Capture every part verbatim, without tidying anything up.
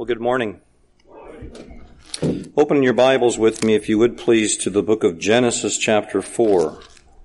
Well, good morning. Open your Bibles with me, if you would please, to the book of Genesis chapter four.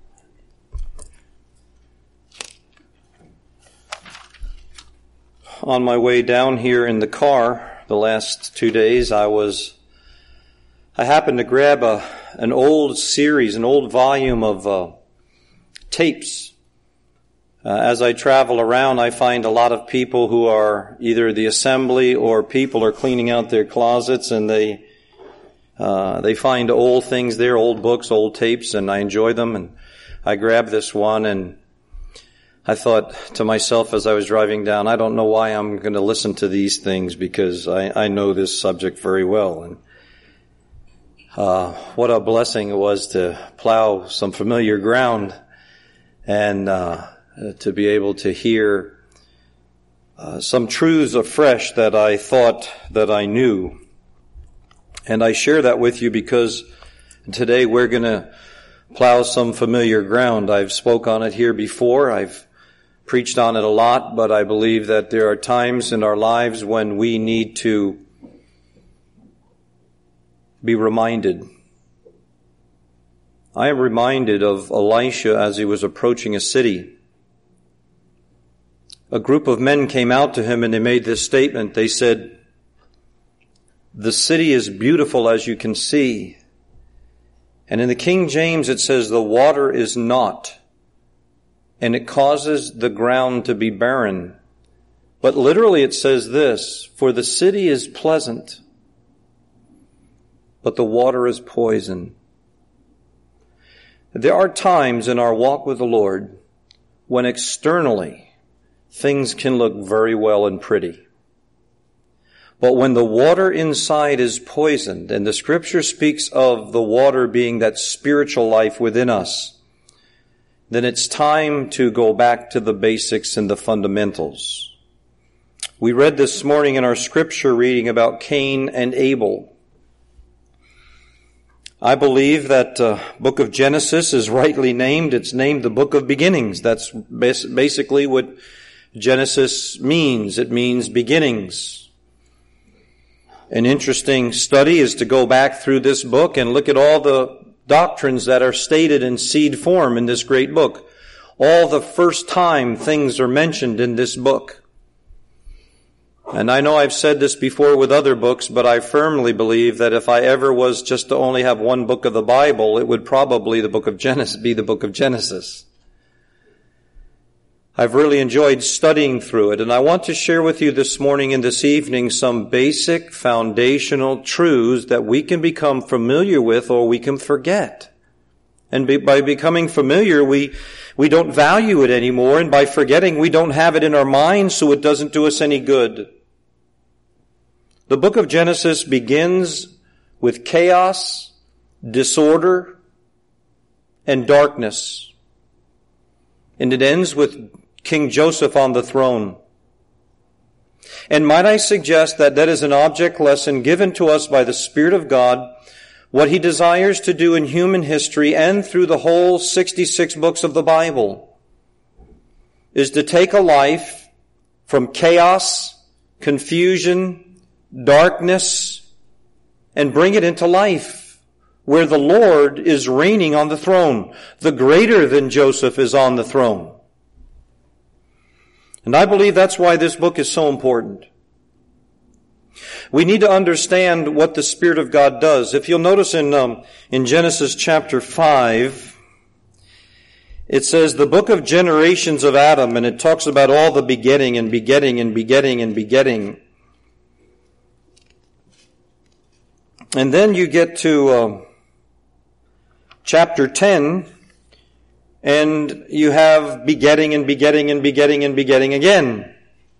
On my way down here in the car the last two days, I was, I happened to grab a, an old series, an old volume of uh, tapes. Uh, as I travel around, I find a lot of people who are either the assembly or people are cleaning out their closets, and they uh, they find old things there, old books, old tapes, and I enjoy them. And I grabbed this one, and I thought to myself as I was driving down, I don't know why I'm going to listen to these things, because I, I know this subject very well. And uh, what a blessing it was to plow some familiar ground and uh to be able to hear uh, some truths afresh that I thought that I knew. And I share that with you because today we're going to plow some familiar ground. I've spoke on it here before. I've preached on it a lot, but I believe that there are times in our lives when we need to be reminded. I am reminded of Elisha as he was approaching a city. A group of men came out to him and they made this statement. They said, "The city is beautiful as you can see." And in the King James it says, "The water is not, and it causes the ground to be barren." But literally it says this, "For the city is pleasant, but the water is poison." There are times in our walk with the Lord when externally things can look very well and pretty. But when the water inside is poisoned, and the scripture speaks of the water being that spiritual life within us, then it's time to go back to the basics and the fundamentals. We read this morning in our scripture reading about Cain and Abel. I believe that uh, book of Genesis is rightly named. It's named the book of beginnings. That's bas- basically what Genesis means. It means beginnings. An interesting study is to go back through this book and look at all the doctrines that are stated in seed form in this great book. All the first time things are mentioned in this book. And I know I've said this before with other books, but I firmly believe that if I ever was just to only have one book of the Bible, it would probably the book of Genesis be the book of Genesis. I've really enjoyed studying through it, and I want to share with you this morning and this evening some basic foundational truths that we can become familiar with or we can forget. And be, by becoming familiar, we, we don't value it anymore, and by forgetting, we don't have it in our minds, so it doesn't do us any good. The book of Genesis begins with chaos, disorder, and darkness. And it ends with King Joseph on the throne. And might I suggest that that is an object lesson given to us by the Spirit of God, what He desires to do in human history and through the whole sixty-six books of the Bible, is to take a life from chaos, confusion, darkness, and bring it into life where the Lord is reigning on the throne. The greater than Joseph is on the throne. And I believe that's why this book is so important. We need to understand what the Spirit of God does. If you'll notice in um, in Genesis chapter five, it says the book of generations of Adam, and it talks about all the begetting and begetting and begetting and begetting. And then you get to uh, chapter ten, and you have begetting and begetting and begetting and begetting again.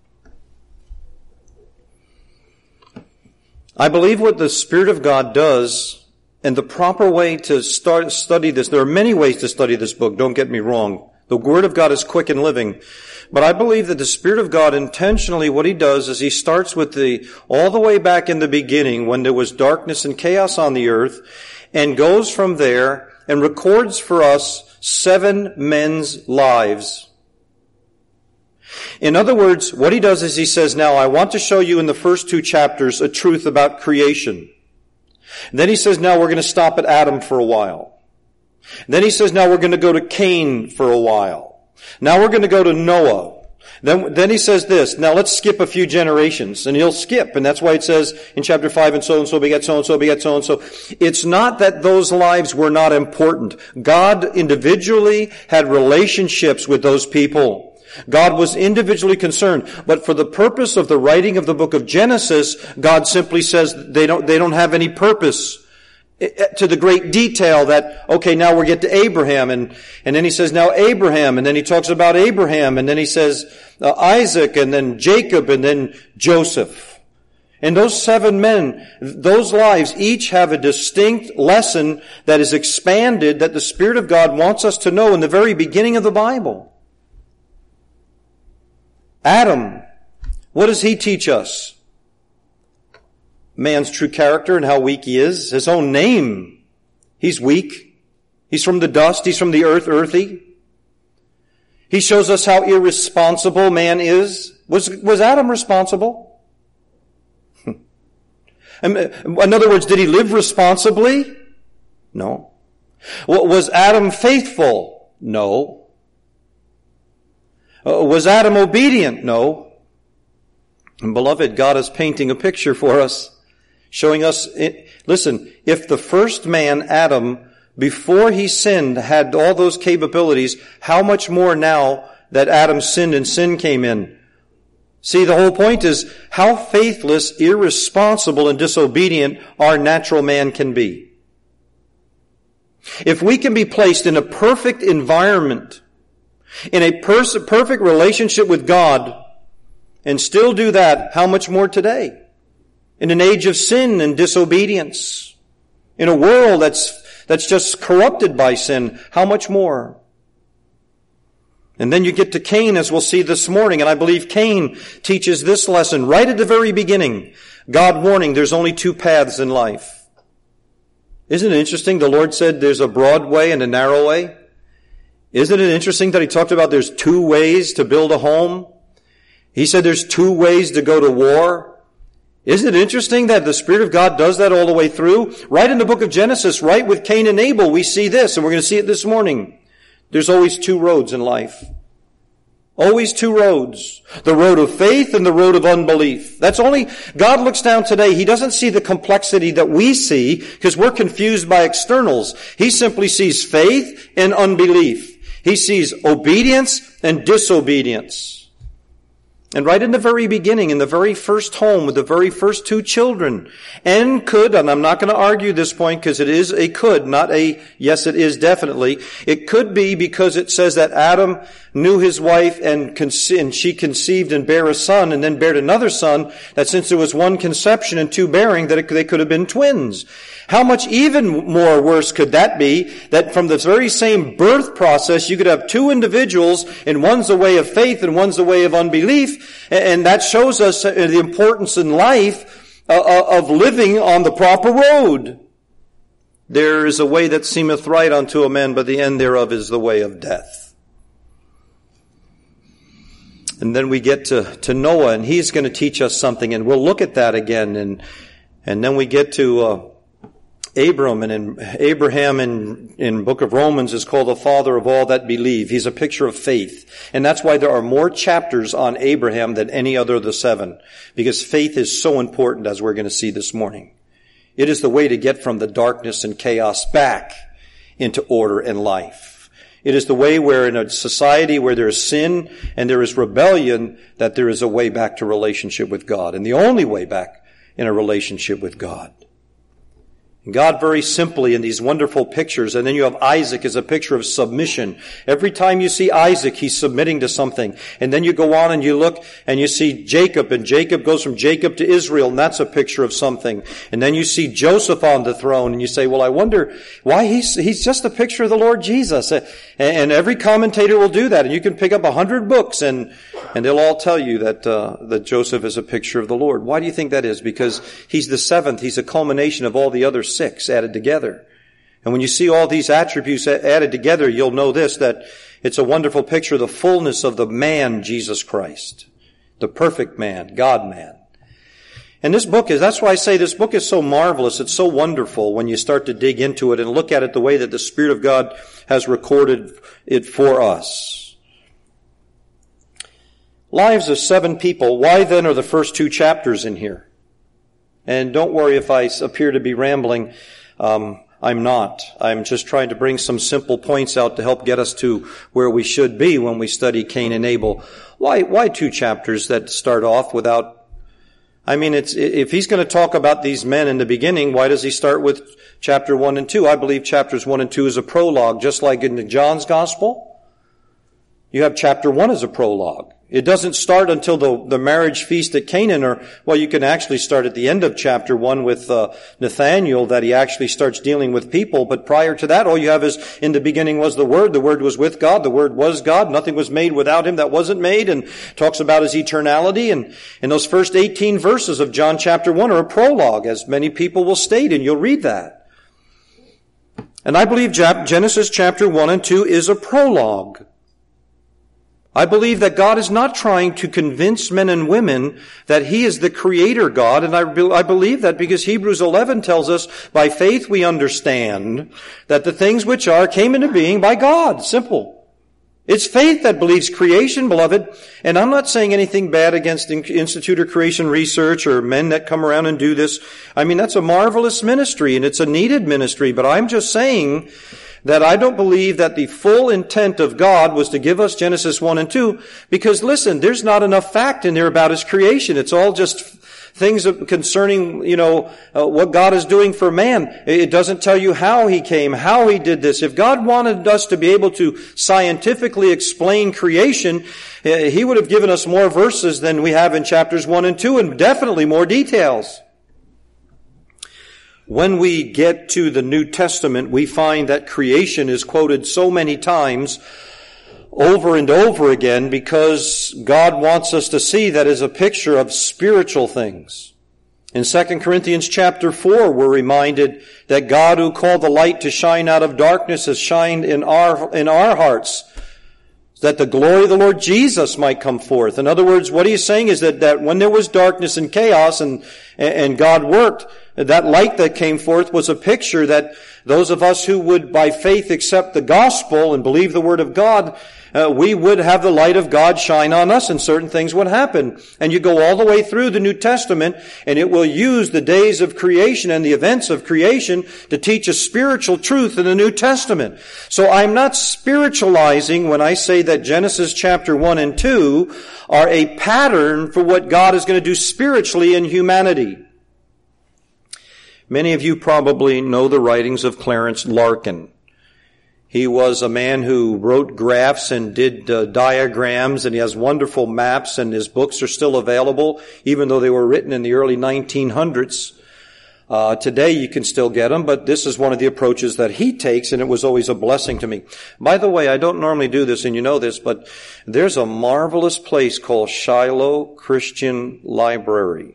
I believe what the Spirit of God does, and the proper way to start study this, there are many ways to study this book, don't get me wrong. The Word of God is quick and living. But I believe that the Spirit of God intentionally, what He does is He starts with the, all the way back in the beginning when there was darkness and chaos on the earth, and goes from there and records for us seven men's lives. In other words, what he does is he says, now I want to show you in the first two chapters a truth about creation. Then he says, now we're going to stop at Adam for a while. Then he says, now we're going to go to Cain for a while. Now we're going to go to Noah. Then, then he says this, now let's skip a few generations, and he'll skip, and that's why it says in chapter five, and so-and-so begat so-and-so begat so-and-so. It's not that those lives were not important. God individually had relationships with those people. God was individually concerned, but for the purpose of the writing of the book of Genesis, God simply says they don't, they don't have any purpose. To the great detail that, okay, now we get to Abraham, and, and then he says, now Abraham, and then he talks about Abraham, and then he says uh, Isaac, and then Jacob, and then Joseph. And those seven men, those lives each have a distinct lesson that is expanded, that the Spirit of God wants us to know in the very beginning of the Bible. Adam, what does he teach us? Man's true character and how weak he is. His own name. He's weak. He's from the dust. He's from the earth, earthy. He shows us how irresponsible man is. Was, was Adam responsible? In other words, did he live responsibly? No. Was Adam faithful? No. Was Adam obedient? No. And beloved, God is painting a picture for us. Showing us, listen, if the first man, Adam, before he sinned, had all those capabilities, how much more now that Adam sinned and sin came in? See, the whole point is how faithless, irresponsible, and disobedient our natural man can be. If we can be placed in a perfect environment, in a pers- perfect relationship with God, and still do that, how much more today? In an age of sin and disobedience, in a world that's that's just corrupted by sin, how much more? And then you get to Cain, as we'll see this morning, and I believe Cain teaches this lesson right at the very beginning. God warning, there's only two paths in life. Isn't it interesting? The Lord said there's a broad way and a narrow way. Isn't it interesting that he talked about there's two ways to build a home? He said there's two ways to go to war. Isn't it interesting that the Spirit of God does that all the way through? Right in the book of Genesis, right with Cain and Abel, we see this, and we're going to see it this morning. There's always two roads in life. Always two roads. The road of faith and the road of unbelief. That's only, God looks down today, He doesn't see the complexity that we see, because we're confused by externals. He simply sees faith and unbelief. He sees obedience and disobedience. And right in the very beginning, in the very first home, with the very first two children, and could, and I'm not going to argue this point because it is a could, not a yes it is definitely. It could be because it says that Adam knew his wife and, conce- and she conceived and bare a son and then bared another son, that since there was one conception and two bearing, that it, they could have been twins. How much even more worse could that be, that from the very same birth process you could have two individuals, and one's the way of faith and one's the way of unbelief, and that shows us the importance in life of living on the proper road. There is a way that seemeth right unto a man, but the end thereof is the way of death. And then we get to, to Noah, and he's going to teach us something, and we'll look at that again, and and then we get to uh, Abram, and in Abraham in, in book of Romans is called the father of all that believe. He's a picture of faith. And that's why there are more chapters on Abraham than any other of the seven. Because faith is so important, as we're going to see this morning. It is the way to get from the darkness and chaos back into order and life. It is the way where in a society where there is sin and there is rebellion, that there is a way back to relationship with God. And the only way back in a relationship with God. God very simply in these wonderful pictures, and then you have Isaac as a picture of submission. Every time you see Isaac, he's submitting to something. And then you go on and you look and you see Jacob, and Jacob goes from Jacob to Israel, and that's a picture of something. And then you see Joseph on the throne, and you say, well, I wonder why he's, he's just a picture of the Lord Jesus. And every commentator will do that, and you can pick up a hundred books, and, and they'll all tell you that, uh, that Joseph is a picture of the Lord. Why do you think that is? Because he's the seventh, he's a culmination of all the other six added together. And when you see all these attributes added together, you'll know this, that It's a wonderful picture of the fullness of the man, Jesus Christ. The perfect man, God-man. And this book is, that's why I say this book is so marvelous. It's so wonderful when you start to dig into it and look at it the way that the Spirit of God has recorded it for us. Lives of seven people. Why then are the first two chapters in here? And don't worry if I appear to be rambling. Um, I'm not. I'm just trying to bring some simple points out to help get us to where we should be when we study Cain and Abel. Why, why two chapters that start off without, I mean, it's, if he's going to talk about these men in the beginning, why does he start with chapter one and two? I believe chapters one and two is a prologue, just like in John's gospel. You have chapter one as a prologue. It doesn't start until the, the marriage feast at Canaan, or, well, you can actually start at the end of chapter one with uh, Nathaniel, that he actually starts dealing with people. But prior to that, all you have is, in the beginning was the Word. The Word was with God. The Word was God. Nothing was made without Him that wasn't made, and talks about His eternality. And, and those first eighteen verses of John chapter one are a prologue, as many people will state, and you'll read that. And I believe Genesis chapter one and two is a prologue. I believe that God is not trying to convince men and women that He is the Creator God, and I, be, I believe that because Hebrews eleven tells us, by faith we understand that the things which are came into being by God. Simple. It's faith that believes creation, beloved. And I'm not saying anything bad against Institute of Creation Research or men that come around and do this. I mean, that's a marvelous ministry, and it's a needed ministry, but I'm just saying that I don't believe that the full intent of God was to give us Genesis one and two, because listen, there's not enough fact in there about His creation. It's all just things concerning, you know, uh, what God is doing for man. It doesn't tell you how He came, how He did this. If God wanted us to be able to scientifically explain creation, He would have given us more verses than we have in chapters one and two, and definitely more details. When we get to the New Testament, we find that creation is quoted so many times over and over again because God wants us to see that as a picture of spiritual things. In Second Corinthians chapter four, we're reminded that God, who called the light to shine out of darkness, has shined in our, in our hearts, that the glory of the Lord Jesus might come forth. In other words, what He's saying is that, that when there was darkness and chaos and, and God worked, that light that came forth was a picture that those of us who would by faith accept the gospel and believe the word of God, uh, we would have the light of God shine on us and certain things would happen. And you go all the way through the New Testament and it will use the days of creation and the events of creation to teach a spiritual truth in the New Testament. So I'm not spiritualizing when I say that Genesis chapter one and two are a pattern for what God is going to do spiritually in humanity. Many of you probably know the writings of Clarence Larkin. He was a man who wrote graphs and did uh, diagrams, and he has wonderful maps, and his books are still available, even though they were written in the early nineteen hundreds. Uh, today you can still get them, but this is one of the approaches that he takes, and it was always a blessing to me. By the way, I don't normally do this, and you know this, but there's a marvelous place called Shiloh Christian Library.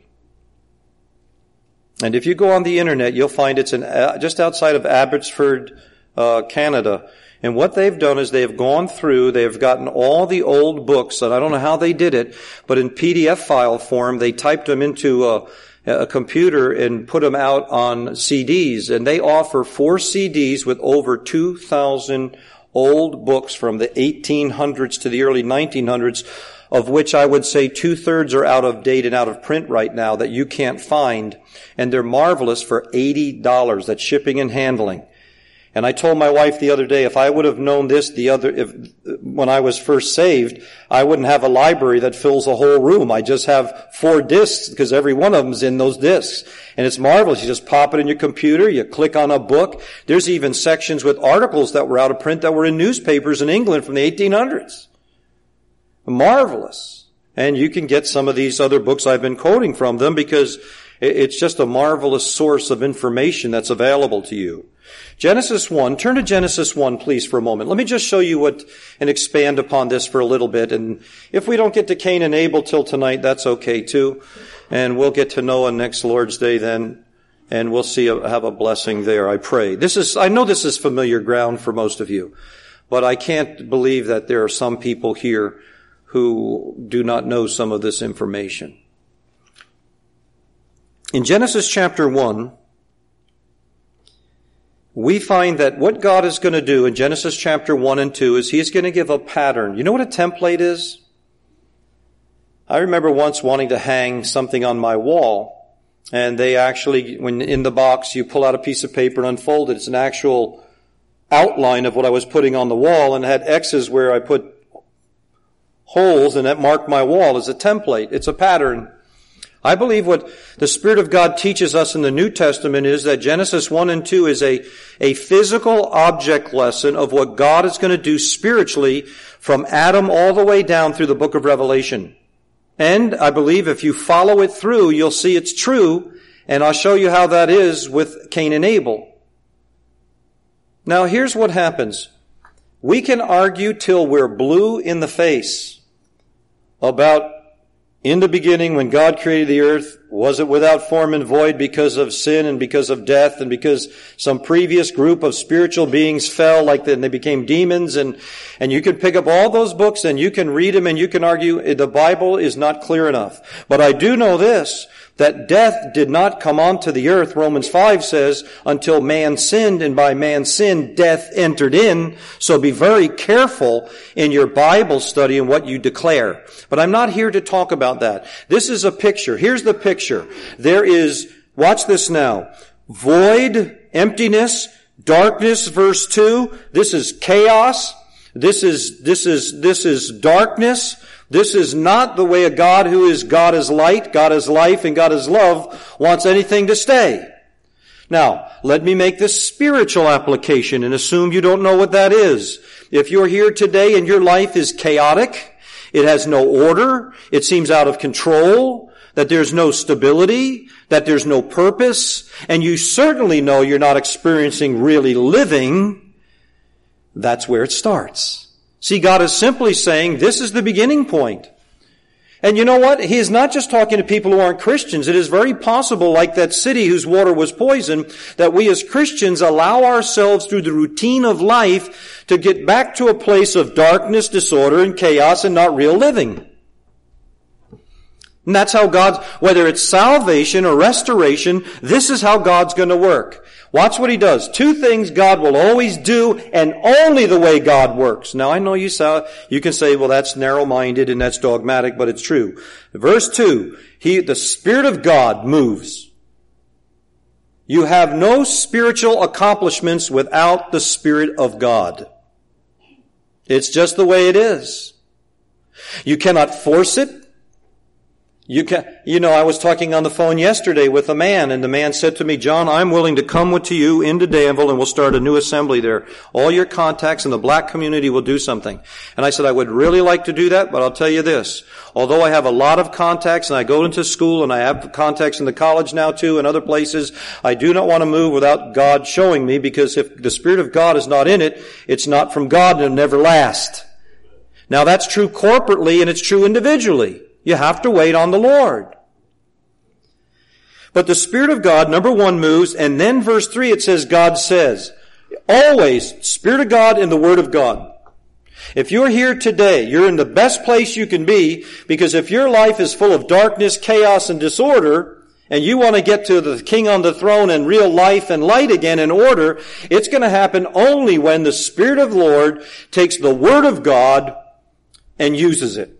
And if you go on the internet, you'll find it's in, uh, just outside of Abbotsford, uh, Canada. And what they've done is they've gone through, they've gotten all the old books, and I don't know how they did it, but in P D F file form, they typed them into a, a computer and put them out on C Ds. And they offer four C Ds with over two thousand old books from the eighteen hundreds to the early nineteen hundreds, of which I would say two-thirds are out of date and out of print right now that you can't find. And they're marvelous for eighty dollars. That's shipping and handling. And I told my wife the other day, if I would have known this the other, if, when I was first saved, I wouldn't have a library that fills a whole room. I just have four discs because every one of them's in those discs. And it's marvelous. You just pop it in your computer, you click on a book. There's even sections with articles that were out of print that were in newspapers in England from the eighteen hundreds. Marvelous. And you can get some of these other books I've been quoting from them because it's just a marvelous source of information that's available to you. Genesis one. Turn to Genesis one, please, for a moment. Let me just show you what, and expand upon this for a little bit. And if we don't get to Cain and Abel till tonight, that's okay too. And we'll get to Noah next Lord's Day then. And we'll see, have a blessing there, I pray. This is, I know this is familiar ground for most of you. But I can't believe that there are some people here who do not know some of this information. In Genesis chapter one, we find that what God is going to do in Genesis chapter one and two is He's going to give a pattern. You know what a template is? I remember once wanting to hang something on my wall, and they actually, when in the box, you pull out a piece of paper and unfold it. It's an actual outline of what I was putting on the wall, and it had X's where I put holes, and that marked my wall as a template. It's a pattern. I believe what the Spirit of God teaches us in the New Testament is that Genesis one and two is a, a physical object lesson of what God is going to do spiritually from Adam all the way down through the book of Revelation. And I believe if you follow it through, you'll see it's true, and I'll show you how that is with Cain and Abel. Now here's what happens. We can argue till we're blue in the face about in the beginning when God created the earth, was it without form and void because of sin and because of death and because some previous group of spiritual beings fell like that and they became demons, and, and you can pick up all those books and you can read them and you can argue the Bible is not clear enough. But I do know this, that death did not come onto the earth, Romans five says, until man sinned, and by man's sin, death entered in. So be very careful in your Bible study and what you declare. But I'm not here to talk about that. This is a picture. Here's the picture. There is, watch this now, void, emptiness, darkness, verse two. This is chaos. This is, this is, this is darkness. This is not the way a God who is God is light, God is life, and God is love wants anything to stay. Now, let me make this spiritual application and assume you don't know what that is. If you're here today and your life is chaotic, it has no order, it seems out of control, that there's no stability, that there's no purpose, and you certainly know you're not experiencing really living, that's where it starts. See, God is simply saying this is the beginning point. And you know what? He is not just talking to people who aren't Christians. It is very possible, like that city whose water was poisoned, that we as Christians allow ourselves through the routine of life to get back to a place of darkness, disorder, and chaos and not real living. And that's how God, whether it's salvation or restoration, this is how God's going to work. Watch what He does. Two things God will always do, and only the way God works. Now I know you saw, you can say, well, that's narrow-minded and that's dogmatic, but it's true. Verse two, He, the Spirit of God moves. You have no spiritual accomplishments without the Spirit of God. It's just the way it is. You cannot force it. You can, you know, I was talking on the phone yesterday with a man, and the man said to me, John, I'm willing to come with you into Danville and we'll start a new assembly there. All your contacts in the black community will do something. And I said, I would really like to do that, but I'll tell you this. Although I have a lot of contacts and I go into school and I have contacts in the college now too and other places, I do not want to move without God showing me, because if the Spirit of God is not in it, it's not from God and it'll never last. Now that's true corporately and it's true individually. You have to wait on the Lord. But the Spirit of God, number one, moves, and then verse three, it says, God says. Always, Spirit of God and the Word of God. If you're here today, you're in the best place you can be, because if your life is full of darkness, chaos, and disorder, and you want to get to the King on the throne and real life and light again in order, it's going to happen only when the Spirit of the Lord takes the Word of God and uses it.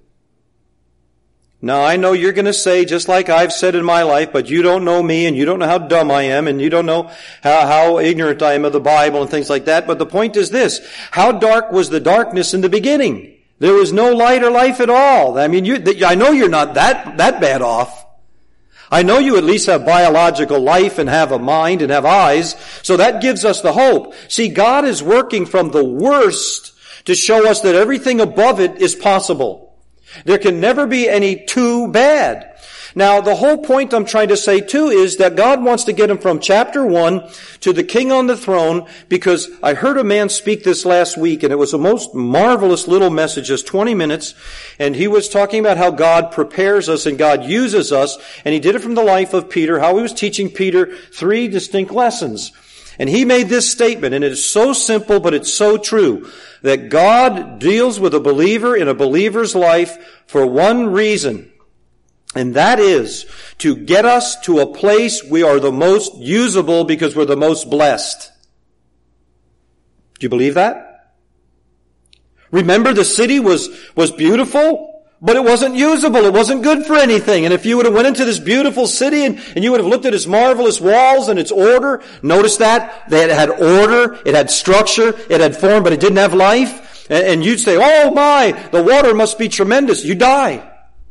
Now, I know you're going to say, just like I've said in my life, but you don't know me and you don't know how dumb I am and you don't know how, how ignorant I am of the Bible and things like that. But the point is this, how dark was the darkness in the beginning? There was no light or life at all. I mean, you, I know you're not that, that bad off. I know you at least have biological life and have a mind and have eyes. So that gives us the hope. See, God is working from the worst to show us that everything above it is possible. There can never be any too bad. Now, the whole point I'm trying to say too is that God wants to get him from chapter one to the King on the throne, because I heard a man speak this last week, and it was a most marvelous little message, just twenty minutes, and he was talking about how God prepares us and God uses us, and he did it from the life of Peter, how he was teaching Peter three distinct lessons. And he made this statement, and it is so simple, but it's so true, that God deals with a believer in a believer's life for one reason, and that is to get us to a place we are the most usable because we're the most blessed. Do you believe that? Remember, the city was, was beautiful, but it wasn't usable. It wasn't good for anything. And if you would have went into this beautiful city and, and you would have looked at its marvelous walls and its order, notice that it had order, it had structure, it had form, but it didn't have life. And, and you'd say, oh my, the water must be tremendous. You die.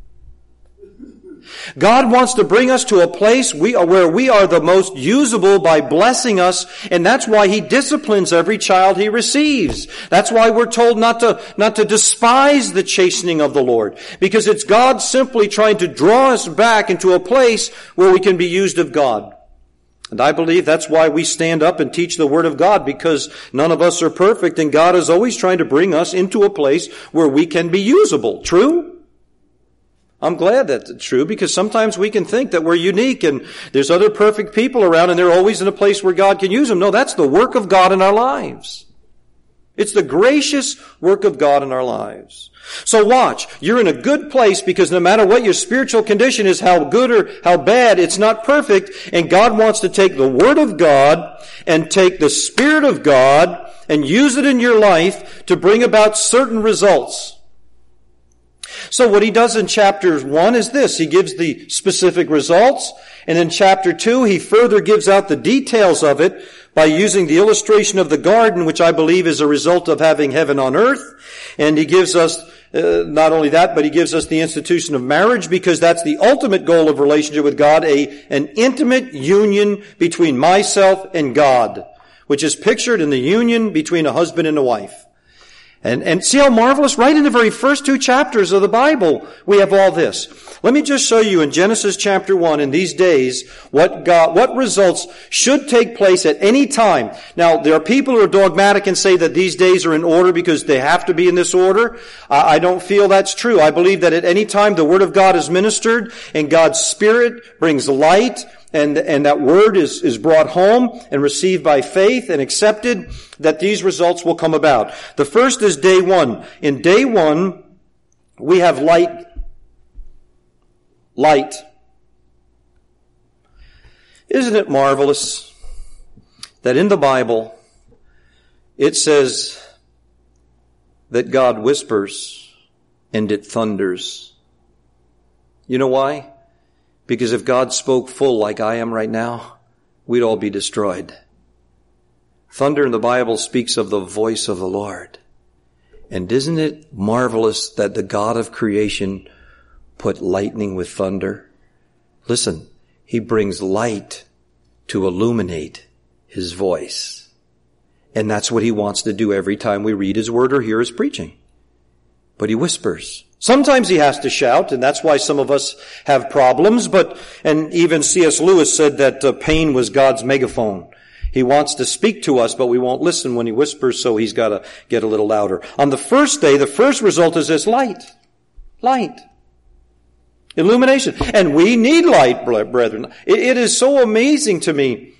God wants to bring us to a place we are, where we are the most usable by blessing us, and that's why He disciplines every child He receives. That's why we're told not to, not to despise the chastening of the Lord, because it's God simply trying to draw us back into a place where we can be used of God. And I believe that's why we stand up and teach the Word of God, because none of us are perfect, and God is always trying to bring us into a place where we can be usable. True? I'm glad that's true, because sometimes we can think that we're unique and there's other perfect people around and they're always in a place where God can use them. No, that's the work of God in our lives. It's the gracious work of God in our lives. So watch, you're in a good place because no matter what your spiritual condition is, how good or how bad, it's not perfect. And God wants to take the Word of God and take the Spirit of God and use it in your life to bring about certain results. So what he does in chapter one is this. He gives the specific results. And in chapter two, he further gives out the details of it by using the illustration of the garden, which I believe is a result of having heaven on earth. And he gives us uh, not only that, but he gives us the institution of marriage, because that's the ultimate goal of relationship with God, a an intimate union between myself and God, which is pictured in the union between a husband and a wife. And, and see how marvelous, right in the very first two chapters of the Bible, we have all this. Let me just show you in Genesis chapter one, in these days, what God, what results should take place at any time. Now, there are people who are dogmatic and say that these days are in order because they have to be in this order. Uh, I don't feel that's true. I believe that at any time the Word of God is ministered and God's Spirit brings light, and, and that Word is, is brought home and received by faith and accepted, that these results will come about. The first is day one. In day one, we have light. Light. Isn't it marvelous that in the Bible it says that God whispers and it thunders? You know why? Because if God spoke full like I am right now, we'd all be destroyed. Thunder in the Bible speaks of the voice of the Lord. And isn't it marvelous that the God of creation put lightning with thunder? Listen, He brings light to illuminate His voice. And that's what He wants to do every time we read His Word or hear His preaching. But He whispers. Sometimes He has to shout, and that's why some of us have problems. But, and even C S Lewis said that uh, pain was God's megaphone. He wants to speak to us, but we won't listen when He whispers, so He's got to get a little louder. On the first day, the first result is this: light. Light. Illumination. And we need light, brethren. It, it is so amazing to me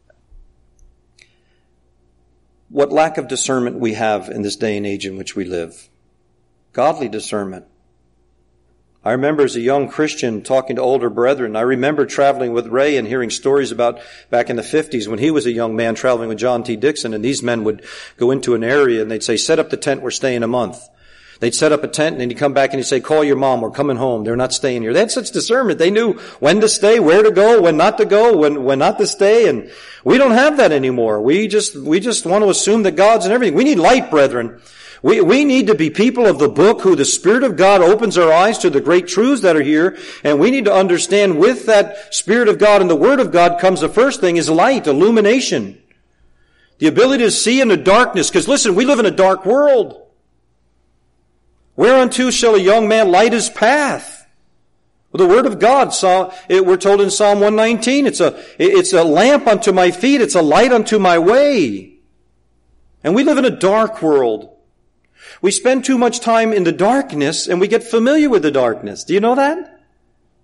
what lack of discernment we have in this day and age in which we live. Godly discernment. I remember as a young Christian talking to older brethren. I remember traveling with Ray and hearing stories about back in the fifties when he was a young man traveling with John T. Dixon, and these men would go into an area and they'd say, set up the tent, we're staying a month. They'd set up a tent and he'd come back and he'd say, call your mom, we're coming home. They're not staying here. They had such discernment. They knew when to stay, where to go, when not to go, when, when not to stay. And we don't have that anymore. We just, we just want to assume that God's and everything. We need light, brethren. We, we need to be people of the book who the Spirit of God opens our eyes to the great truths that are here. And we need to understand with that Spirit of God and the Word of God comes the first thing is light, illumination. The ability to see in the darkness. Because listen, we live in a dark world. Whereunto shall a young man light his path? Well, the Word of God, saw, it, we're told in Psalm one nineteen, it's a, it's a lamp unto my feet, it's a light unto my way. And we live in a dark world. We spend too much time in the darkness and we get familiar with the darkness. Do you know that?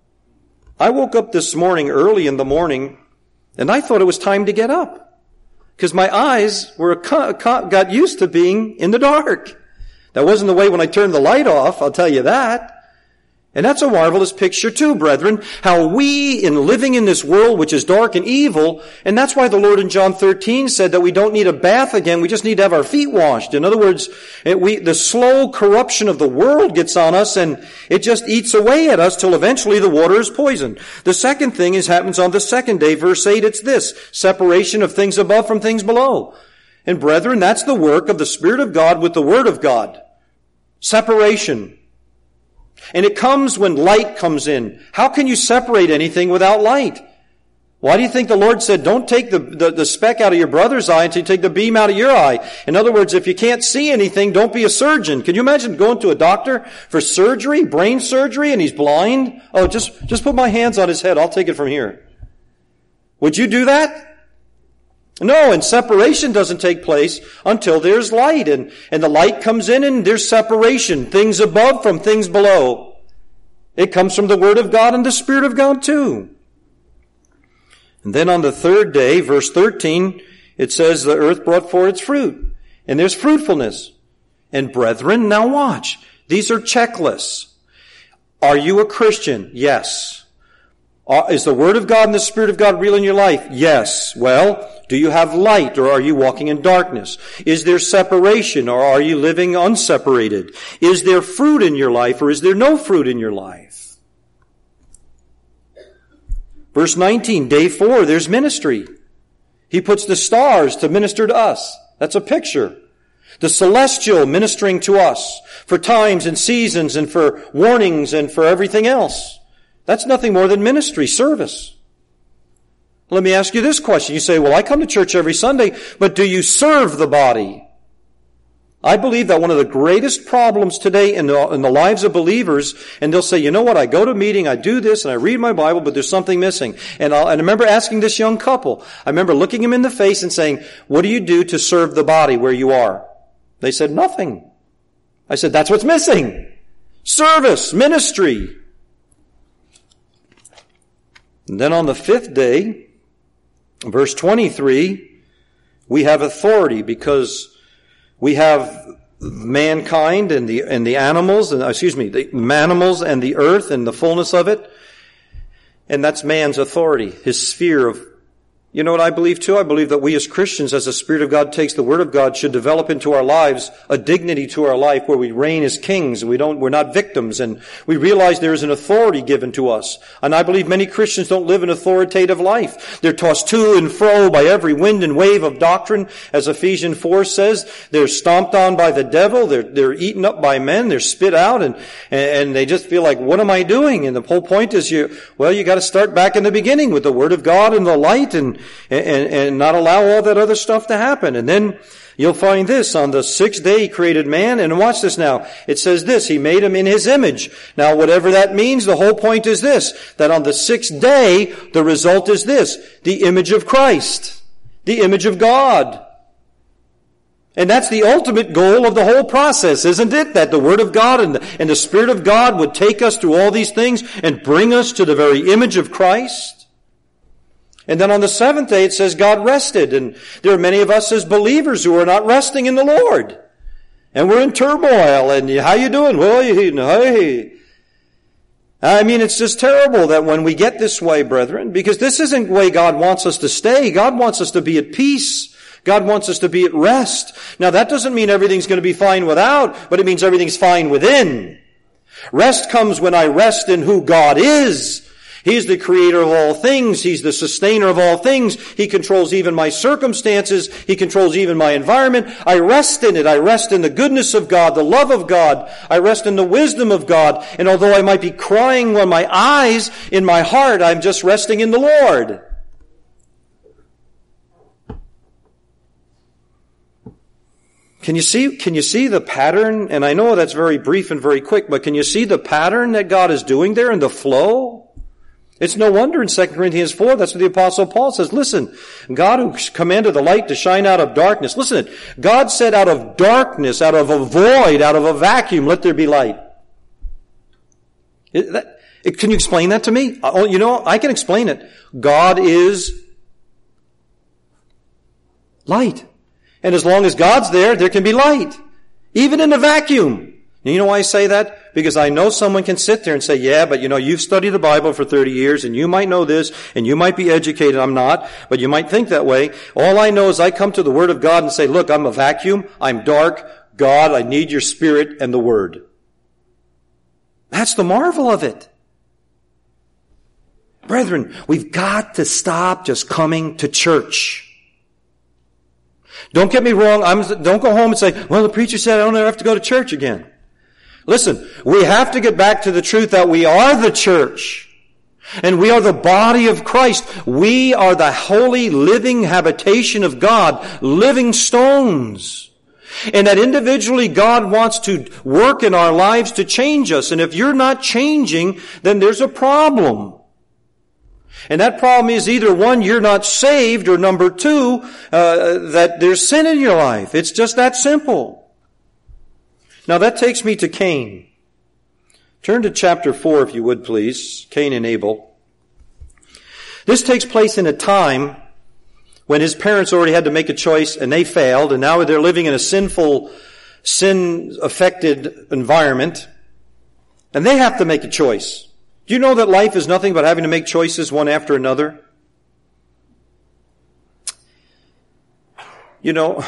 I woke up this morning early in the morning and I thought it was time to get up. because my eyes were got used to being in the dark. That wasn't the way when I turned the light off, I'll tell you that. And that's a marvelous picture too, brethren, how we, in living in this world which is dark and evil, and that's why the Lord in John thirteen said that we don't need a bath again, we just need to have our feet washed. In other words, it, we, the slow corruption of the world gets on us and it just eats away at us till eventually the water is poisoned. The second thing is happens on the second day, verse eight, it's this, separation of things above from things below. And brethren, that's the work of the Spirit of God with the Word of God. Separation. And it comes when light comes in. How can you separate anything without light? Why do you think the Lord said, don't take the, the, the speck out of your brother's eye until you take the beam out of your eye? In other words, if you can't see anything, don't be a surgeon. Can you imagine going to a doctor for surgery, brain surgery, and he's blind? Oh, just, just put my hands on his head. I'll take it from here. Would you do that? No, and separation doesn't take place until there's light, and, and the light comes in and there's separation, things above from things below. It comes from the Word of God and the Spirit of God too. And then on the third day, verse thirteen, it says the earth brought forth its fruit, and there's fruitfulness. And brethren, now watch, these are checklists. Are you a Christian? Yes. Is the Word of God and the Spirit of God real in your life? Yes. Well, do you have light or are you walking in darkness? Is there separation or are you living unseparated? Is there fruit in your life or is there no fruit in your life? Verse nineteen, day four, there's ministry. He puts the stars to minister to us. That's a picture. The celestial ministering to us for times and seasons and for warnings and for everything else. That's nothing more than ministry, service. Let me ask you this question. You say, well, I come to church every Sunday, but do you serve the body? I believe that one of the greatest problems today in the, in the lives of believers, and they'll say, you know what, I go to a meeting, I do this, and I read my Bible, but there's something missing. And, I'll, and I remember asking this young couple, I remember looking him in the face and saying, what do you do to serve the body where you are? They said, nothing. I said, that's what's missing. Service, ministry. And then on the fifth day, verse twenty-three, we have authority because we have mankind and the and the animals, and excuse me, the animals and the earth and the fullness of it. And that's man's authority, his sphere of. You know what I believe too? I believe that we as Christians, as the Spirit of God takes the Word of God, should develop into our lives a dignity to our life where we reign as kings. We don't, we're not victims, and we realize there is an authority given to us. And I believe many Christians don't live an authoritative life. They're tossed to and fro by every wind and wave of doctrine. As Ephesians four says, they're stomped on by the devil. They're, they're eaten up by men. They're spit out, and, and they just feel like, what am I doing? And the whole point is you, well, you got to start back in the beginning with the Word of God and the light, and And, and not allow all that other stuff to happen. And then you'll find this, on the sixth day he created man, and watch this now. It says this, he made him in his image. Now whatever that means, the whole point is this, that on the sixth day, the result is this, the image of Christ, the image of God. And that's the ultimate goal of the whole process, isn't it? That the Word of God and the, and the Spirit of God would take us through all these things and bring us to the very image of Christ. And then on the seventh day it says God rested. And there are many of us as believers who are not resting in the Lord. And we're in turmoil. And how you doing? Well, you, hey. I mean, it's just terrible that when we get this way, brethren, because this isn't the way God wants us to stay. God wants us to be at peace. God wants us to be at rest. Now that doesn't mean everything's going to be fine without, but it means everything's fine within. Rest comes when I rest in who God is. He's the creator of all things. He's the sustainer of all things. He controls even my circumstances. He controls even my environment. I rest in it. I rest in the goodness of God, the love of God. I rest in the wisdom of God. And although I might be crying on my eyes, in my heart, I'm just resting in the Lord. Can you see, can you see the pattern? And I know that's very brief and very quick, but can you see the pattern that God is doing there and the flow? It's no wonder in Second Corinthians four, that's what the Apostle Paul says. Listen, God who commanded the light to shine out of darkness. Listen, God said out of darkness, out of a void, out of a vacuum, let there be light. It, that, it, can you explain that to me? Oh, you know, I can explain it. God is Light. And as long as God's there, there can be light. Even in a vacuum. And you know why I say that? Because I know someone can sit there and say, yeah, but you know, you've studied the Bible for thirty years and you might know this and you might be educated. I'm not, but you might think that way. All I know is I come to the Word of God and say, look, I'm a vacuum. I'm dark. God, I need your Spirit and the Word. That's the marvel of it. Brethren, we've got to stop just coming to church. Don't get me wrong. I'm, don't go home and say, well, the preacher said I don't ever have to go to church again. Listen, we have to get back to the truth that we are the church. And we are the body of Christ. We are the holy, living habitation of God, living stones. And that individually God wants to work in our lives to change us. And if you're not changing, then there's a problem. And that problem is either one, you're not saved, or number two, uh, that there's sin in your life. It's just that simple. Now that takes me to Cain. Turn to chapter four, if you would please. Cain and Abel. This takes place in a time when his parents already had to make a choice and they failed, and now they're living in a sinful, sin-affected environment, and they have to make a choice. Do you know that life is nothing but having to make choices one after another? You know,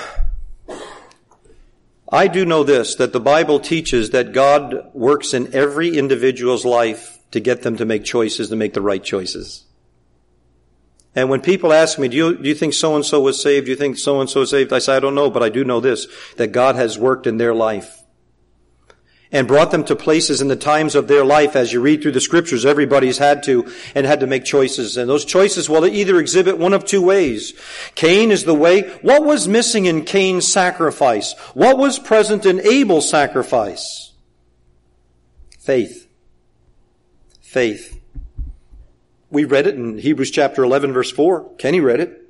I do know this, that the Bible teaches that God works in every individual's life to get them to make choices, to make the right choices. And when people ask me, do you, do you think so-and-so was saved? Do you think so-and-so was saved? I say, I don't know, but I do know this, that God has worked in their life and brought them to places in the times of their life. As you read through the scriptures, everybody's had to and had to make choices. And those choices will either exhibit one of two ways. Cain is the way. What was missing in Cain's sacrifice? What was present in Abel's sacrifice? Faith. Faith. We read it in Hebrews chapter eleven, verse four. Kenny read it.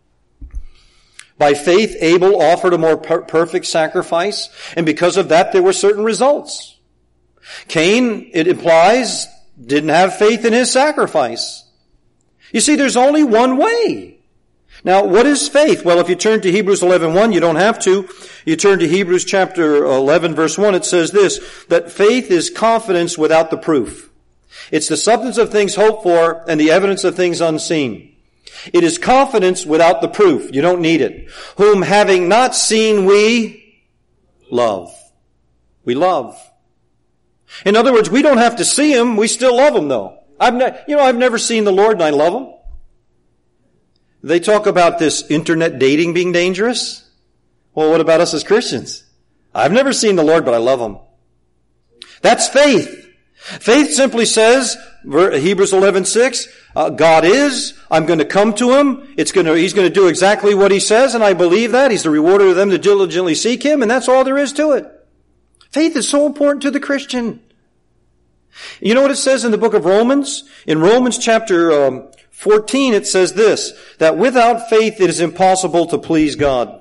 By faith, Abel offered a more per- perfect sacrifice, and because of that, there were certain results. Cain, it implies, didn't have faith in his sacrifice. You see, there's only one way. Now, what is faith? Well, if you turn to Hebrews eleven one, you don't have to. You turn to Hebrews chapter eleven, verse one, it says this, that faith is confidence without the proof. It's the substance of things hoped for and the evidence of things unseen. It is confidence without the proof. You don't need it. Whom having not seen we love. We love. In other words, we don't have to see Him. We still love Him though. I've ne- you know, I've never seen the Lord and I love Him. They talk about this internet dating being dangerous. Well, what about us as Christians? I've never seen the Lord, but I love Him. That's faith. Faith simply says, Hebrews eleven six, uh, God is, I'm going to come to Him, it's going to, He's going to do exactly what He says, and I believe that. He's the rewarder of them that diligently seek Him, and that's all there is to it. Faith is so important to the Christian. You know what it says in the book of Romans? In Romans chapter um, fourteen, it says this, that without faith it is impossible to please God.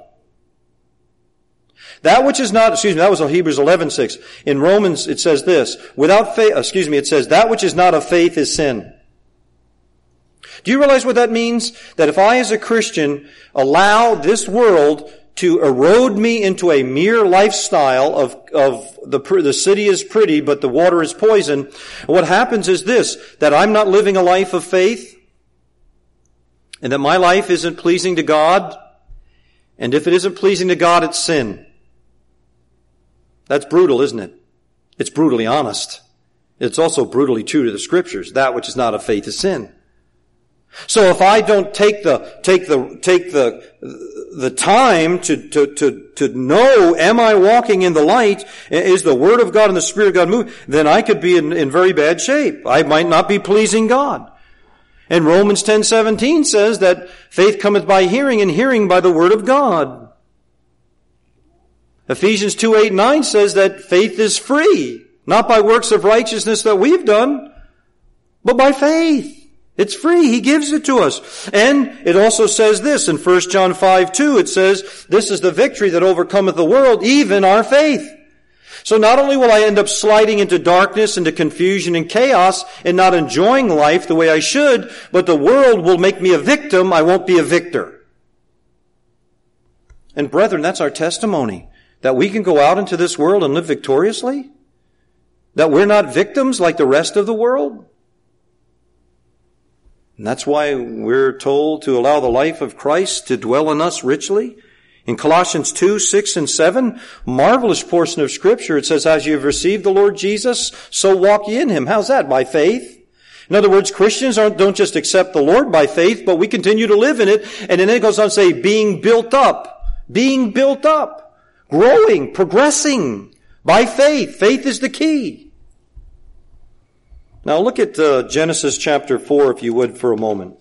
That which is not, excuse me, that was Hebrews eleven six. In Romans, it says this, without faith, excuse me, it says, that which is not of faith is sin. Do you realize what that means? That if I as a Christian allow this world to erode me into a mere lifestyle of, of the, the city is pretty, but the water is poison, what happens is this, that I'm not living a life of faith, and that my life isn't pleasing to God, and if it isn't pleasing to God, it's sin. That's brutal, isn't it? It's brutally honest. It's also brutally true to the scriptures. That which is not of faith is sin. So if I don't take the, take the, take the, the time to, to, to, to know, am I walking in the light? Is the Word of God and the Spirit of God moving? Then I could be in, in very bad shape. I might not be pleasing God. And Romans ten seventeen says that faith cometh by hearing, and hearing by the Word of God. Ephesians two eight nine says that faith is free, not by works of righteousness that we've done, but by faith. It's free. He gives it to us. And it also says this in First John five two, it says, this is the victory that overcometh the world, even our faith. So not only will I end up sliding into darkness, into confusion and chaos, and not enjoying life the way I should, but the world will make me a victim. I won't be a victor. And brethren, that's our testimony. That we can go out into this world and live victoriously? That we're not victims like the rest of the world? And that's why we're told to allow the life of Christ to dwell in us richly. In Colossians two, six, and seven, marvelous portion of Scripture, it says, as you have received the Lord Jesus, so walk ye in Him. How's that? By faith. In other words, Christians aren't, don't just accept the Lord by faith, but we continue to live in it. And then it goes on to say, being built up, being built up, growing, progressing by faith. Faith is the key. Now look at uh, Genesis chapter four, if you would, for a moment.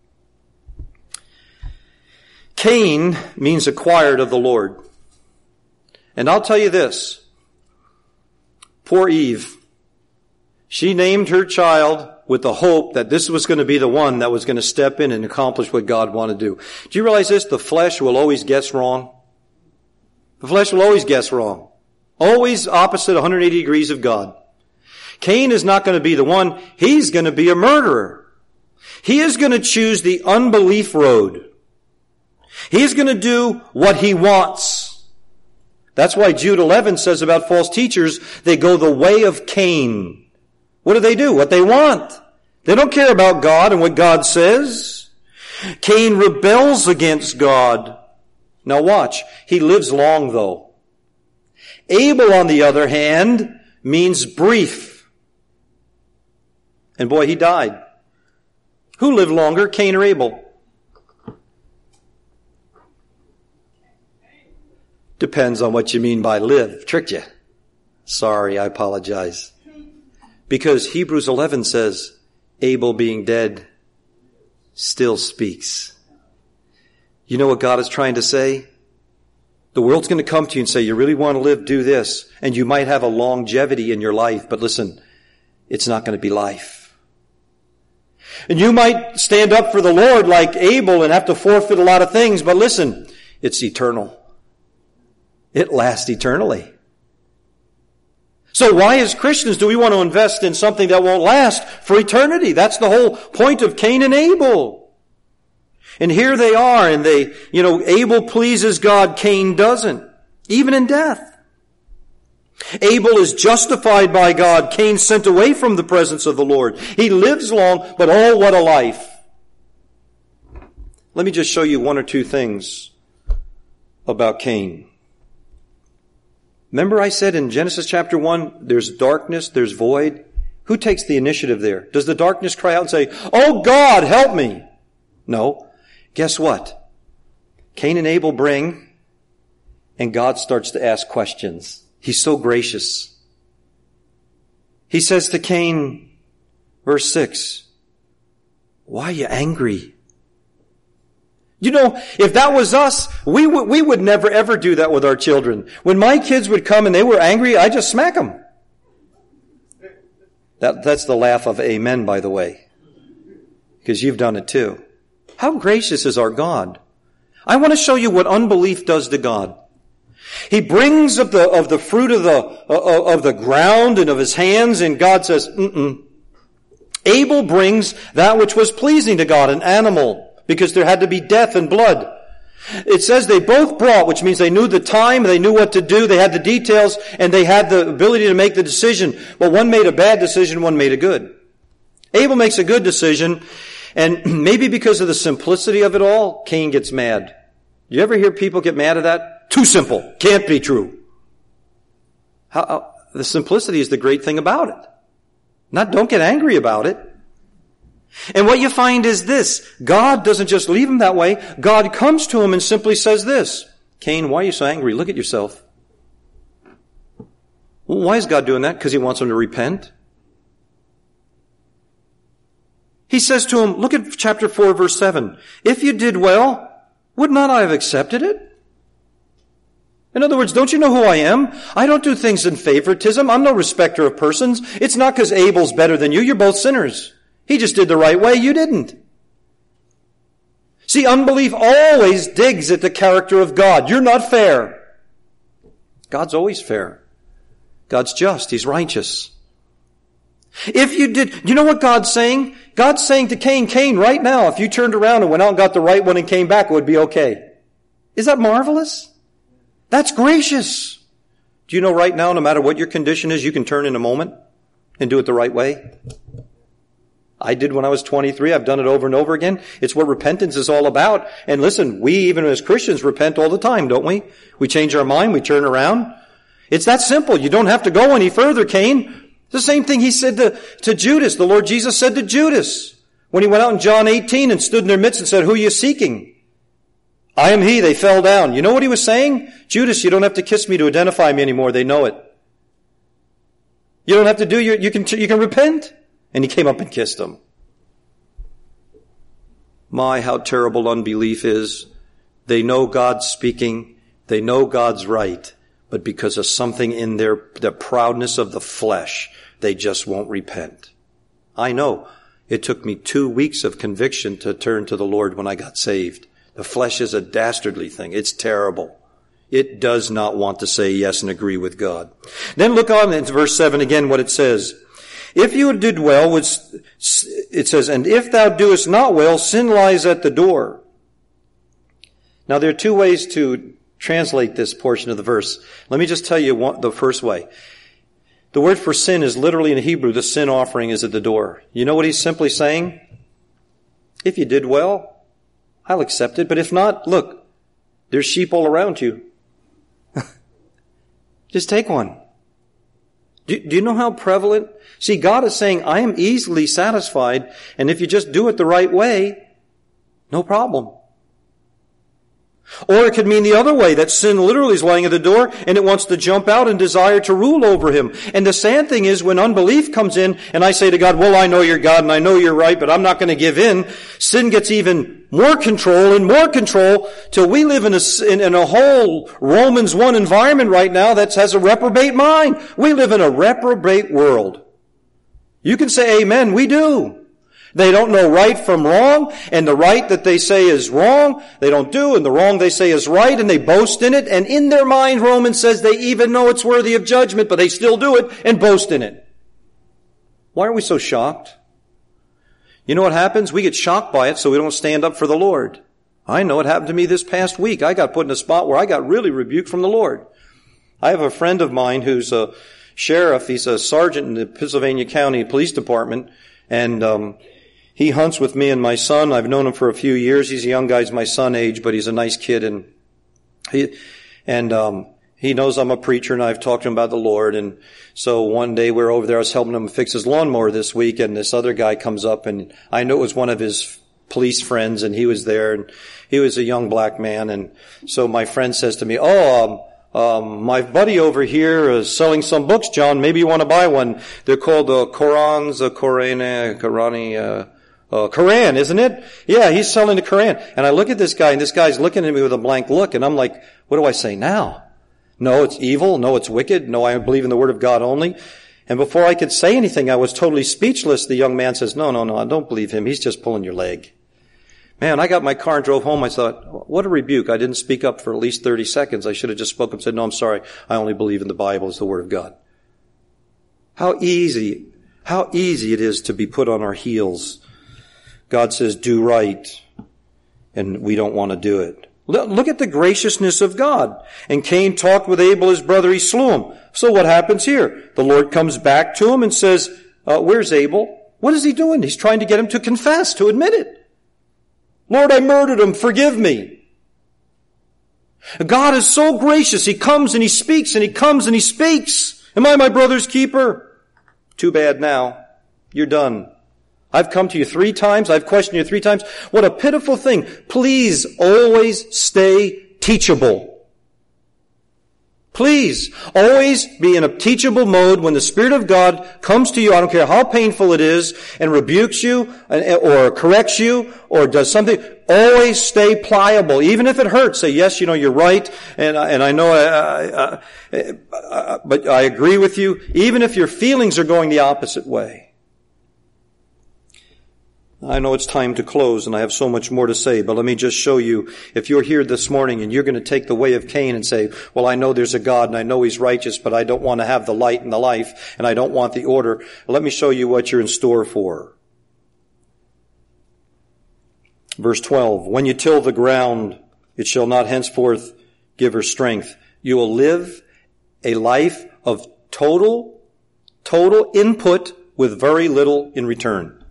Cain means acquired of the Lord. And I'll tell you this. Poor Eve. She named her child with the hope that this was going to be the one that was going to step in and accomplish what God wanted to do. Do you realize this? The flesh will always guess wrong. The flesh will always guess wrong. Always opposite one hundred eighty degrees of God. Cain is not going to be the one. He's going to be a murderer. He is going to choose the unbelief road. He's going to do what he wants. That's why Jude eleven says about false teachers, they go the way of Cain. What do they do? What they want. They don't care about God and what God says. Cain rebels against God. Now watch. He lives long though. Abel, on the other hand, means brief. And boy, he died. Who lived longer, Cain or Abel? Depends on what you mean by live. Tricked you. Sorry, I apologize. Because Hebrews eleven says, Abel being dead still speaks. You know what God is trying to say? The world's going to come to you and say, you really want to live, do this. And you might have a longevity in your life, but listen, it's not going to be life. And you might stand up for the Lord like Abel and have to forfeit a lot of things, but listen, it's eternal. It lasts eternally. So why as Christians do we want to invest in something that won't last for eternity? That's the whole point of Cain and Abel. And here they are, and they, you know, Abel pleases God, Cain doesn't. Even in death. Abel is justified by God, Cain sent away from the presence of the Lord. He lives long, but oh, what a life. Let me just show you one or two things about Cain. Remember I said in Genesis chapter one, there's darkness, there's void. Who takes the initiative there? Does the darkness cry out and say, oh God, help me? No. Guess what? Cain and Abel bring, and God starts to ask questions. He's so gracious. He says to Cain, verse six, why are you angry? You know, if that was us, we would, we would never ever do that with our children. When my kids would come and they were angry, I just smack them. That, that's the laugh of amen, by the way. Because you've done it too. How gracious is our God? I want to show you what unbelief does to God. He brings of the, of the fruit of the, uh, of the ground and of his hands, and God says, mm-mm. Abel brings that which was pleasing to God, an animal. Because there had to be death and blood. It says they both brought, which means they knew the time, they knew what to do, they had the details, and they had the ability to make the decision. Well, one made a bad decision, one made a good. Abel makes a good decision, and maybe because of the simplicity of it all, Cain gets mad. You ever hear people get mad at that? Too simple. Can't be true. How, how, the simplicity is the great thing about it. Not, don't get angry about it. And what you find is this. God doesn't just leave him that way. God comes to him and simply says this. Cain, why are you so angry? Look at yourself. Well, why is God doing that? Because he wants him to repent. He says to him, look at chapter four, verse seven. If you did well, would not I have accepted it? In other words, don't you know who I am? I don't do things in favoritism. I'm no respecter of persons. It's not because Abel's better than you. You're both sinners. He just did the right way. You didn't. See, unbelief always digs at the character of God. You're not fair. God's always fair. God's just. He's righteous. If you did, you know what God's saying? God's saying to Cain, Cain, right now, if you turned around and went out and got the right one and came back, it would be okay. Is that marvelous? That's gracious. Do you know right now, no matter what your condition is, you can turn in a moment and do it the right way? I did when I was twenty-three. I've done it over and over again. It's what repentance is all about. And listen, we, even as Christians, repent all the time, don't we? We change our mind. We turn around. It's that simple. You don't have to go any further, Cain. It's the same thing he said to, to Judas. The Lord Jesus said to Judas when he went out in John eighteen and stood in their midst and said, who are you seeking? I am he. They fell down. You know what he was saying? Judas, you don't have to kiss me to identify me anymore. They know it. You don't have to do your, you can, you can repent. And he came up and kissed him. My, how terrible unbelief is. They know God's speaking. They know God's right. But because of something in their, the proudness of the flesh, they just won't repent. I know. It took me two weeks of conviction to turn to the Lord when I got saved. The flesh is a dastardly thing. It's terrible. It does not want to say yes and agree with God. Then look on into verse seven again what it says. If you did well, it says, and if thou doest not well, sin lies at the door. Now there are two ways to translate this portion of the verse. Let me just tell you one, the first way. The word for sin is literally in Hebrew, the sin offering is at the door. You know what he's simply saying? If you did well, I'll accept it. But if not, look, there's sheep all around you. Just take one. Do, do you know how prevalent? See, God is saying, I am easily satisfied, and if you just do it the right way, no problem. Or it could mean the other way, that sin literally is lying at the door, and it wants to jump out and desire to rule over him. And the sad thing is, when unbelief comes in, and I say to God, well, I know you're God, and I know you're right, but I'm not going to give in, sin gets even more control and more control, till we live in a, in, in a whole Romans one environment right now that has a reprobate mind. We live in a reprobate world. You can say amen, we do. They don't know right from wrong, and the right that they say is wrong, they don't do, and the wrong they say is right, and they boast in it, and in their mind, Romans says they even know it's worthy of judgment, but they still do it and boast in it. Why are we so shocked? You know what happens? We get shocked by it, so we don't stand up for the Lord. I know it happened to me this past week. I got put in a spot where I got really rebuked from the Lord. I have a friend of mine who's a sheriff. He's a sergeant in the Pennsylvania County Police Department, and um he hunts with me and my son. I've known him for a few years. He's a young guy. He's my son age, but he's a nice kid. And he, and, um, he knows I'm a preacher, and I've talked to him about the Lord. And so one day we're over there. I was helping him fix his lawnmower this week, and this other guy comes up, and I know it was one of his police friends, and he was there, and he was a young black man. And so my friend says to me, oh, um, Um, my buddy over here is selling some books, John. Maybe you want to buy one. They're called the uh, Korans, the Korane, Korani, uh, uh, Koran, isn't it? Yeah, he's selling the Koran. And I look at this guy, and this guy's looking at me with a blank look, and I'm like, what do I say now? No, it's evil. No, it's wicked. No, I believe in the Word of God only. And before I could say anything, I was totally speechless. The young man says, no, no, no, I don't believe him. He's just pulling your leg. Man, I got my car and drove home. I thought, what a rebuke. I didn't speak up for at least thirty seconds. I should have just spoken up and said, no, I'm sorry. I only believe in the Bible as the Word of God. How easy, how easy it is to be put on our heels. God says, do right. And we don't want to do it. Look at the graciousness of God. And Cain talked with Abel, his brother. He slew him. So what happens here? The Lord comes back to him and says, uh, where's Abel? What is he doing? He's trying to get him to confess, to admit it. Lord, I murdered him. Forgive me. God is so gracious. He comes and he speaks, and he comes and he speaks. Am I my brother's keeper? Too bad now. You're done. I've come to you three times. I've questioned you three times. What a pitiful thing. Please always stay teachable. Please always be in a teachable mode when the Spirit of God comes to you. I don't care how painful it is, and rebukes you or corrects you or does something. Always stay pliable. Even if it hurts, say, yes, you know, you're right. And, and I know, I, I, I, but I agree with you. Even if your feelings are going the opposite way. I know it's time to close, and I have so much more to say, but let me just show you, if you're here this morning and you're going to take the way of Cain and say, well, I know there's a God and I know He's righteous, but I don't want to have the light and the life, and I don't want the order. Let me show you what you're in store for. Verse twelve, when you till the ground, It shall not henceforth give her strength. You will live a life of total, total input with very little in return.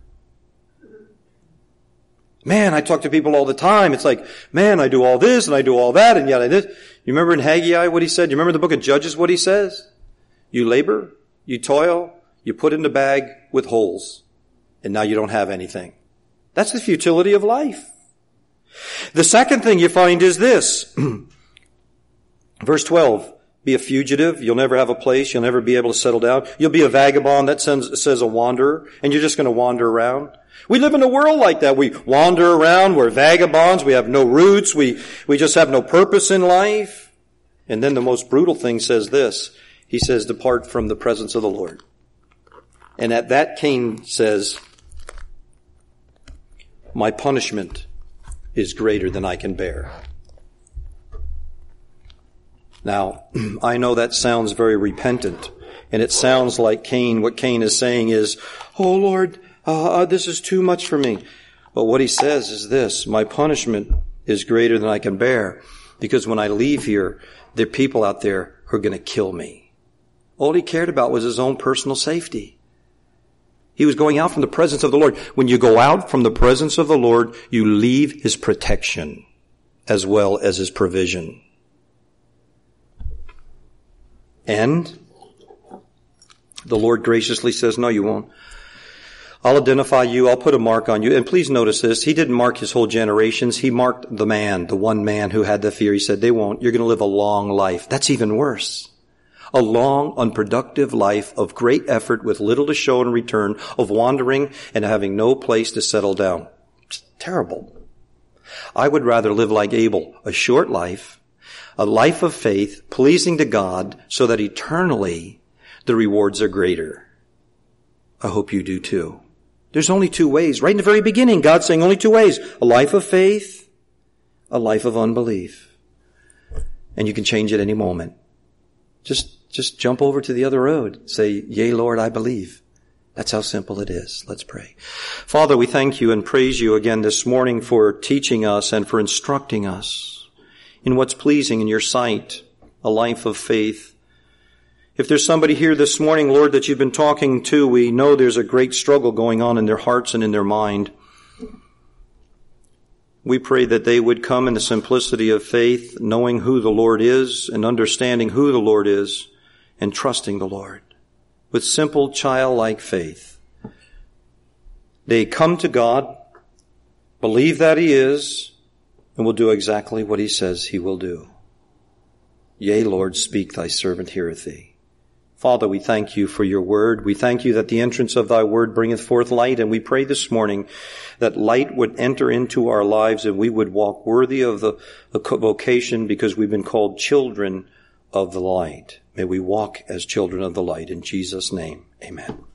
Man, I talk to people all the time. It's like, man, I do all this and I do all that and yet I did. You remember in Haggai what he said? You remember the book of Judges what he says? You labor, you toil, you put in the bag with holes, and now you don't have anything. That's the futility of life. The second thing you find is this. Verse twelve, be a fugitive. You'll never have a place. You'll never be able to settle down. You'll be a vagabond. That says a wanderer, and you're just going to wander around. We live in a world like that. We wander around. We're vagabonds. We have no roots. We, we just have no purpose in life. And then the most brutal thing says this. He says, depart from the presence of the Lord. And at that Cain says, my punishment is greater than I can bear. Now, I know that sounds very repentant, and it sounds like Cain, what Cain is saying is, oh Lord, uh, this is too much for me. But what he says is this, my punishment is greater than I can bear, because when I leave here, there are people out there who are going to kill me. All he cared about was his own personal safety. He was going out from the presence of the Lord. When you go out from the presence of the Lord, you leave his protection as well as his provision. And the Lord graciously says, no, you won't. I'll identify you. I'll put a mark on you. And please notice this. He didn't mark his whole generations. He marked the man, the one man who had the fear. He said, they won't. You're going to live a long life. That's even worse. A long, unproductive life of great effort with little to show in return, of wandering and having no place to settle down. It's terrible. I would rather live like Abel, a short life, a life of faith, pleasing to God, so that eternally the rewards are greater. I hope you do too. There's only two ways. Right in the very beginning, God's saying only two ways. A life of faith, a life of unbelief. And you can change at any moment. Just Just jump over to the other road. Say, yea, Lord, I believe. That's how simple it is. Let's pray. Father, we thank you and praise you again this morning for teaching us and for instructing us in what's pleasing in your sight, a life of faith. If there's somebody here this morning, Lord, that you've been talking to, we know there's a great struggle going on in their hearts and in their mind. We pray that they would come in the simplicity of faith, knowing who the Lord is and understanding who the Lord is, and trusting the Lord with simple childlike faith. They come to God, believe that he is, and will do exactly what he says he will do. Yea, Lord, speak, thy servant heareth thee. Father, we thank you for your word. We thank you that the entrance of thy word bringeth forth light, and we pray this morning that light would enter into our lives and we would walk worthy of the, the vocation, because we've been called children of the light. May we walk as children of the light. In Jesus' name, amen.